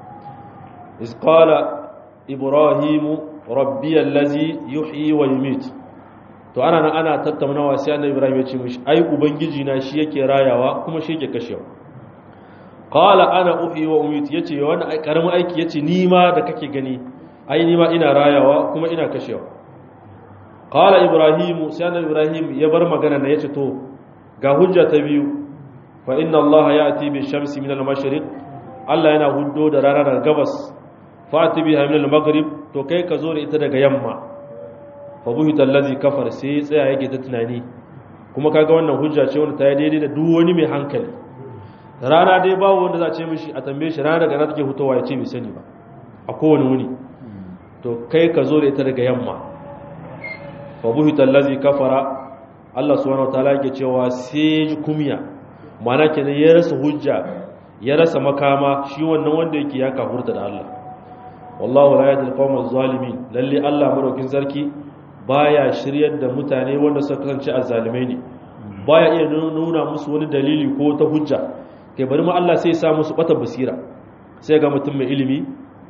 A: iz qala Ibrahim rabbi allazi yuhyi wa yumit, to ana tattaunawa sai annabi Ibrahim ya ce mishi ai ubangiji na shi yake rayawa kuma shi yake kashewa. qala ana uhyi wa umit, yace wani karamin aiki, yace ni ma da kake gani ai ni ma ina rayawa kuma ina kashewa. qala Ibrahim, sai annabi Ibrahim ya bar magana na yace to ga hujja ta biyu, fa inna Allah ya'ti bi shamsi min al-mashriq, Allah yana huddo da rana daga gabas, fa'ti biha min al-maghrib, to kai ka zo da ita daga yamma. fa buhita allazi kafar, sai tsaya yake ta tunani, kuma kaga wannan hujja ce wanda ta yi daidai da duk wani mai hankali. rana dai babu wanda za a ce mishi a tambaye shi rana daga na take hutowa ya ce bai sani ba a kowane wuni, to kai ka zo da ita daga yamma. fa buhita allazi kafara, Allah subhanahu wataala yake cewa sai ji kumya, mana kenan ya rasa hujja, ya rasa makama, shi wannan wanda yake ya kafurta da Allah. wallahu la yahdi al-qawma az-zalimin, lalle Allah madaukin sarki baya shiryar da mutane wanda suka kasance azzalimai ne, baya iya nuna musu wani dalili ko ta hujja, kai bari ma Allah sai ya sa musu bata basira. sai ga mutum mai ilimi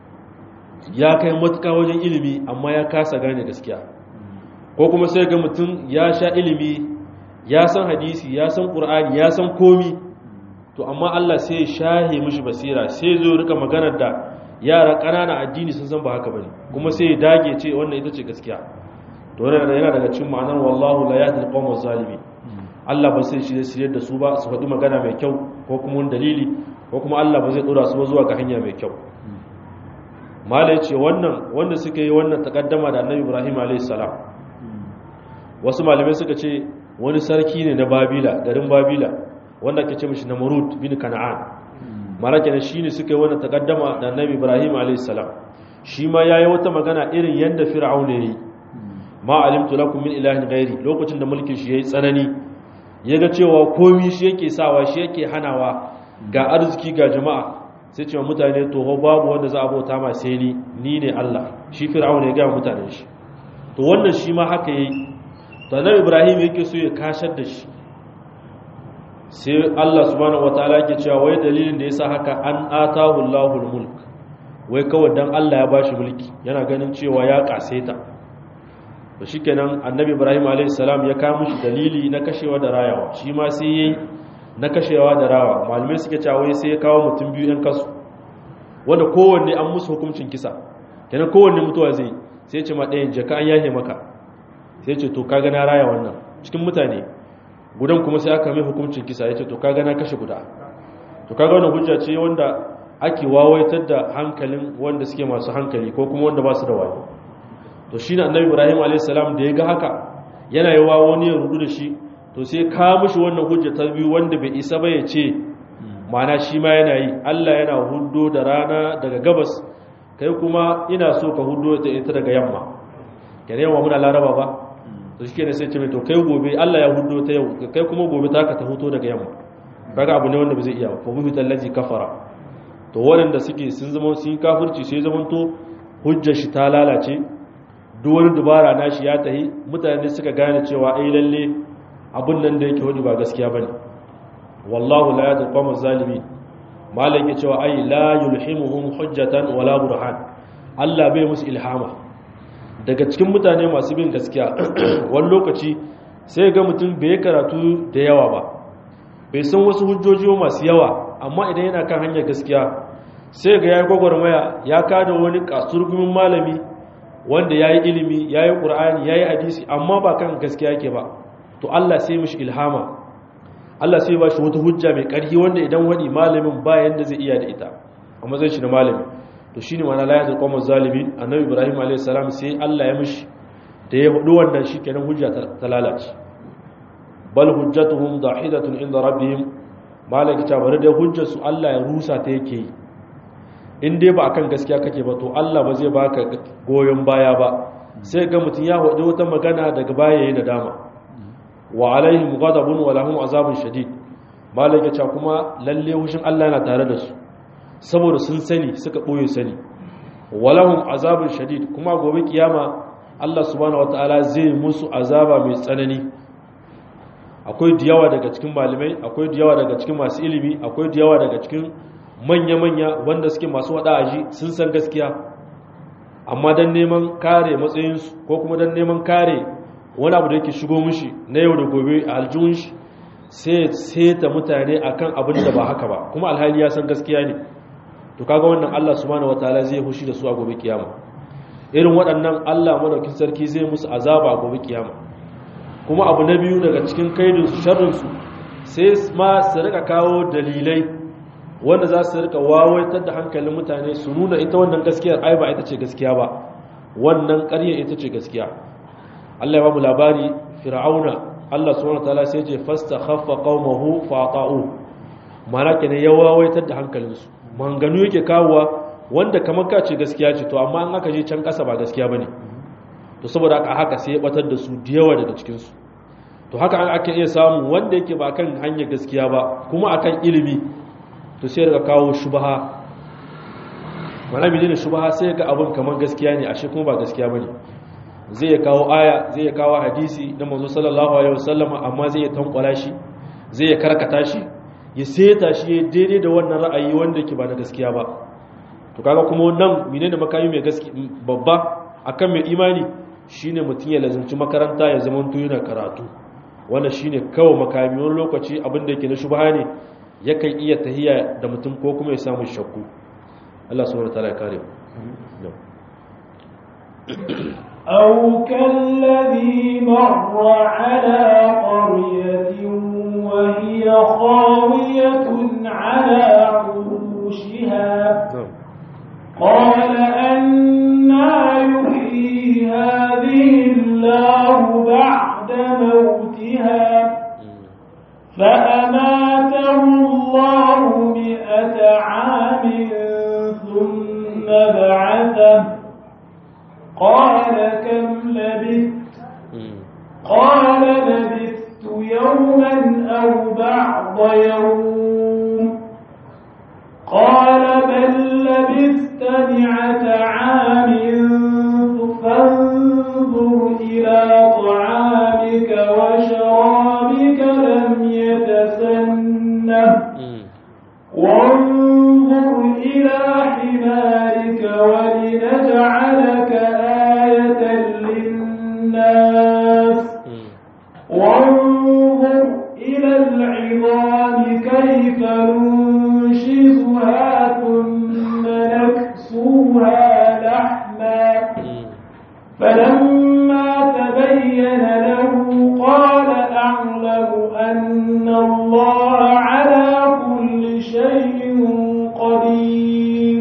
A: ya kai matuka wajen ilimi amma ya kasa gane gaskiya, ko kuma sai ga mutum ya sha ilimi, ya san hadisi, ya san qur'ani, ya san komi, to amma Allah sai ya shahe mishi basira, sai zo rika maganar da yara ƙanana addini sun san ba haka bane, kuma sai ya dage ce wannan ita ce gaskiya. to yana daga cikin ma'anar wallahu la yahdi al-qawma az-zalimin, Allah ba sai shirye da su ba su faɗi magana mai kyau ko kuma wani dalili, ko kuma Allah ba zai dora su ba zuwa ga hanya mai kyau. malai ce wannan wanda suka yi wannan takaddama da Annabi Ibrahim alayhi salam, wasu malamai suka ce wani sarki ne na Babila, garin Babila, wanda ake ce mishi Namrud bin Kan'an. malaka ne shine suka yi wannan takaddama da Annabi Ibrahim alayhi salam. shi ma yayi wata magana irin yanda Fir'aun yayi, ma alimtu lakum min ilahin ghairi, lokacin da mulkin shi yayi tsanani, yaga cewa komai shi yake sawa, shi yake hanawa, ga arziki ga jama'a, sai cewa mutane to babu wanda za a bauta ma sai ni ne Allah. shi Fir'aun ya ga mutanen shi, to wannan shi ma haka yayi. to Annabi Ibrahim yake so ya kashar da shi, sai Allah subhanahu wataala yake cewa wai dalilin da yasa haka an atahu Allahul mulk, wai kawai dan Allah ya bashi mulki, yana ganin cewa ya kaseta. to shikenan Annabi Ibrahim alayhi salam ya kawo mishi dalili na kashewa da rayawa, shi ma sai yayi na kashewa da rawa. malume suke cewa wai sai ya kawo mutum biyu ɗan kasu, wanda kowanne an musu hukuncin kisa, kenan kowanne mutuwa zai, sai ce ma ɗayan jaka an yahe maka, sai ce to kaga na raya wannan cikin mutane, gudan kuma sai aka mai hukuncin kisa, ya ce to kaga na kashe guda. to kaga wannan hujja ce wanda ake wawaitar da hankalin wanda suke masu hankali ko kuma wanda ba su da wayo. to shine Annabi Ibrahim alayhi salam da ya ga haka yana yi wawo wani ya rudu da shi, to sai ka mishi wannan hujja ta biyu wanda bai isa ba ya ce mana shi ma yana yi, Allah yana hudo da rana daga gabas, kai kuma ina so ka hudo ta ita daga yamma. kene yawa muna laraba ba, to shi ne sai ce mai to kai gobe Allah ya hudo ta yau, kai kuma gobe ta ka ta huto daga yamma. kaga abu ne wanda ba zai iya ba. fa buhi tallazi kafara, to waɗanda suke sun zama sun kafirci, sai zaman to hujjar shi ta lalace, duk wani dubara nashi ya tahi, mutane suka gane cewa ai lalle abun nan da yake hudu ba gaskiya bane. wallahu la yahdi al-qawma az-zalimin, malaka cewa ai la yulhimuhum hujjatan wala burhan, Allah bai musu ilhama. daga cikin mutane masu bin gaskiya wani lokaci sai ga mutum bai karatu da yawa ba, bai san wasu hujjoji masu yawa, amma idan yana kan hanyar gaskiya sai ga ya yi gwagwarmaya, ya kada wani kasurgumin malami wanda ya yi ilimi, ya yi ƙur'ani, ya yi hadisi, amma ba kan gaskiya yake ba, to Allah sai mishi ilhama, Allah sai ba shi wata hujja mai ƙarfi wanda idan wani malamin ba yanda zai iya da ita a matsayin shi na malami. To shine ma'ana la yazul qawmuz zalimin. Annabi Ibrahim alayhi salam sai Allah ya mishi da ya hudu wannan shikenan hujja ta lalace. Bal hujjatuhum dahidatun inda rabbihim, malaki ta bare da hujjar su Allah ya rusa ta yake yi. In dai ba akan gaskiya kake ba to Allah ba zai baka goyon baya ba, sai ga mutun ya hudu wata magana daga baya yayin nadama. Wa alaihim ghadabun wa lahum azabun shadid, malaki ta kuma lalle hushin Allah yana tare da su saboda sun sani suka ɓoye sani. Walahum azabun shadid, kuma gobe kiyama Allah subhanahu wataala zai musu azaba mai tsanani. Akwai diyawa daga cikin malamai, akwai diyawa daga cikin masu ilimi, akwai diyawa daga cikin manya-manya wanda suke masu wada aji, sun san gaskiya, amma dan neman kare matsayinsu ko kuma dan neman kare wani abu da yake shigo mishi na yau da gobe a aljihun shi, sai ta mutane akan abin da ba haka ba, kuma alhali ya san gaskiya ne. To kaga wannan Allah subhanahu wataala zai hushi da su a gobe kiyama. Irin waɗannan Allah madaukin sarki zai musu azaba a gobe kiyama. Kuma abu na biyu daga cikin kaidin su, sharrin su, sai ma su rika kawo dalilai wanda za su rika wawaitar da hankalin mutane, su nuna ita wannan gaskiyar ai ba ita ce gaskiya ba, wannan ƙarya ita ce gaskiya. Allah ya ba mu labari Fir'auna, Allah subhanahu wataala sai je fastakhaffa qaumahu fa'ta'u, mana kenan ya wawaitar da hankalinsu, manganu yake kawowa wanda kamar ka ce gaskiya ce, to amma an aka je can kasa ba gaskiya bane. To saboda haka sai ya batar da su da yawa daga cikin su. To haka an ake iya samu wanda yake ba kan hanyar gaskiya ba kuma akan ilimi, to sai daga kawo shubha. Mana bi ne shubha, sai ga abun kamar gaskiya ne ashe kuma ba gaskiya bane. Zai ya kawo aya, zai ya kawo hadisi na manzo sallallahu alaihi wasallam, amma zai ya tankwala shi, zai ya karkata shi, ya seta shi ya daidai da wannan ra'ayi wanda yake ba na gaskiya ba. To kaga kuma nan menene makami mai gaskiya babba akan mai imani, shine mutum ya lazimci makaranta, ya zama yana karatu. Wannan shine kawai makami. Wani lokaci abin da yake na shubha ne yakan iya tahiya da mutum ko kuma ya samu shakku. Allah subhanahu wataala ya kare mu.
B: أو كالذي مر على قرية وهي خاوية على عروشها قال أنى يحيي هذه الله بعد موتها فأماته الله 100 عام ثم بعثه قال كم لبثت؟ قال لبثت يوما أو بعض يوم. قال بل لبثت 100 عام فانظر إلى طعامك وشرابك لم يتسنه وانظر إلى حمارك ولنجعلك آية للناس وانظر إلى العظام كيف ننشزها ثم نكسوها لحما فلما تبين له قال أعلم أن الله على كل شيء قدير.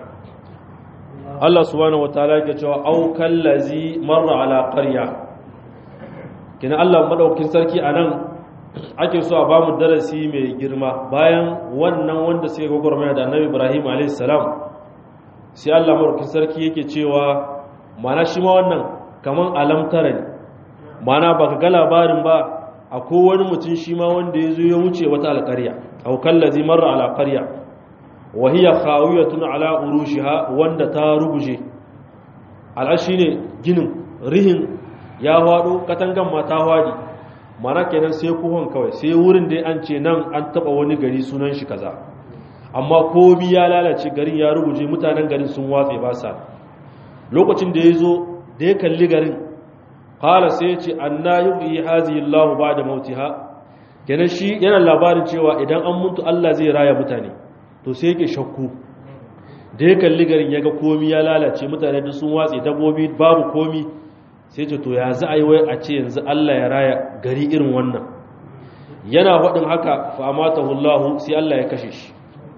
A: Allah subhanahu wataala yake cewa au kallazi marra ala qarya. Kina Allah madaukakin sarki anan ake so a bamu darasi mai girma bayan wannan wanda sai gogormaya da Annabi Ibrahim alayhis salam, sai Allah madaukakin sarki yake cewa mana shi ma wannan kaman alamtara ne, mana baka ga labarin ba akwai wani mutum shi ma wanda yazo ya wuce wata alƙarya. Au kallazi marra ala qarya wa hiya khawiyatun ala urushiha, wanda ta ruguje. Al'ashi ne ginin rihin ya hwado, katangan ma ta hwadi, mana kenan sai kuhon kawai, sai wurin da an ce nan an taba wani gari sunan shi kaza, amma komi ya lalace, garin ya ruguje, mutanen garin sun watse ba sa. Lokacin da ya zo da ya kalli garin qala sai ya ce anna yuhyi hazihi Allah ba'da mautiha kenan shi yana labarin cewa idan an mutu Allah zai raya mutane to sai yake shakku da ya kalli garin yaga komi ya lalace mutane duk sun watse dabbobi babu komi sai ce to ya za a yi wai a ce yanzu Allah ya raya gari irin wannan yana faɗin haka fa amatahu Allah sai Allah ya kashe shi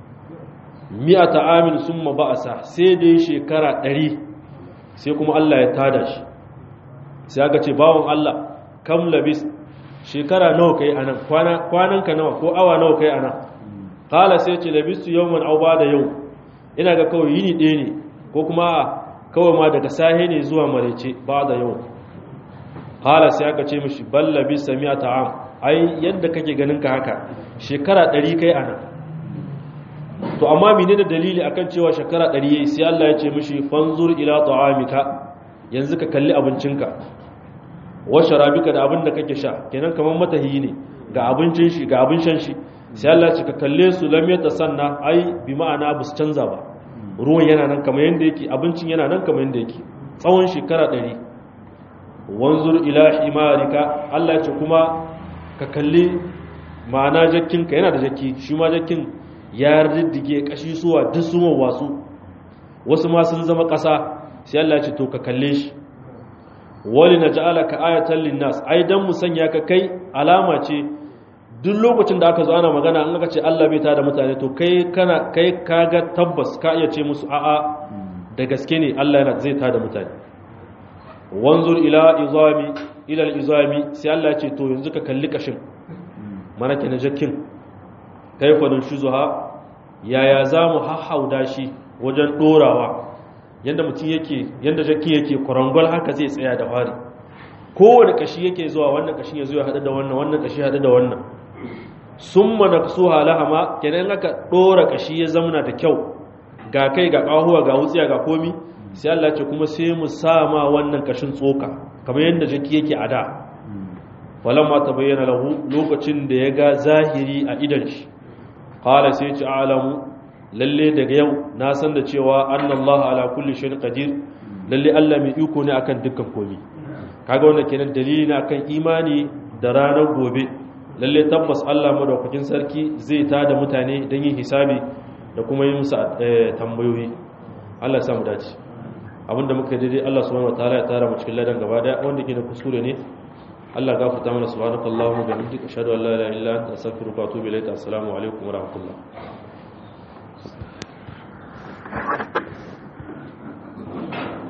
A: mi'ata amin summa ba'asa sai da shekara 100 sai kuma Allah ya tada shi sai aka ce bawon Allah kam labis shekara nawa kai anan kwananka nawa ko awa nawa kai anan qala sai ce labistu yawman aw ba'da yau ina ga kawai yini ɗaya ne ko kuma kawai ma daga sahe ne zuwa marece ba'da yau qala sai aka ce mishi bal labis mi'ata am ai yadda kake ganin ka haka shekara 100 kai anan to amma menene dalili akan cewa shekara 100 yayi sai Allah ya ce mishi fanzur ila ta'amika yanzu ka kalli abincinka wa sharabika da abin da kake sha kenan kaman matahi ne ga abincin shi ga abin shan shi sai Allah ya ce ka kalle su lam yatasanna ai bi ma'ana bus canza ba ruwan yana nan kamar yanda yake abincin yana nan kamar yanda yake tsawon shekara 100 wanzur ila himarika Allah ya ce kuma ka kalli ma'ana jakkinka yana da jakki shi ma jakkin ya riddige kashi suwa duk su wasu ma sun zama ƙasa sai Allah ya ce to ka kalle shi wali naj'alaka ayatan linnas ai dan mu sanya ka kai alama ce duk lokacin da aka zo ana magana an aka ce Allah bai tada mutane to kai kaga tabbas ka iya ce musu a'a da gaske ne Allah yana zai tada mutane wanzur ila izami sai Allah ya ce to yanzu ka kalli kashin mana kenan jakkin kaifa nunshuzuha yaya zamu hahauda shi wajen dorawa yanda mutum yake yanda jakki yake kurangol haka zai tsaya da fari kowane kashi yake zuwa wannan kashin ya zo ya hada da wannan kashi hada da wannan summa naksuha lahama kenan aka dora kashi ya zamana da kyau ga kai ga kahuwa ga wutsiya ga komi sai Allah ce kuma sai mu sama wannan kashin tsoka kamar yanda jakki yake a da falamma tabayyana lahu lokacin da ya ga zahiri a idan shi qala sai ce alamu lalle daga yau na san da cewa annallaha ala kulli shay'in qadir lalle Allah mai iko ne akan dukkan komai kaga wannan kenan dalili ne akan imani da ranar gobe lalle tabbas Allah madaukakin sarki zai tada mutane don yin hisabi da kuma yin musu tambayoyi Allah ya samu dace abinda muka daidai Allah subhanahu wataala ya tara mu cikin ladan gaba daya wanda ke da kuskure ne Allah gafarta mana subhanakallahumma wa bihamdika ashhadu an la ilaha illa anta astaghfiruka wa atubu ilayk assalamu alaikum wa rahmatullah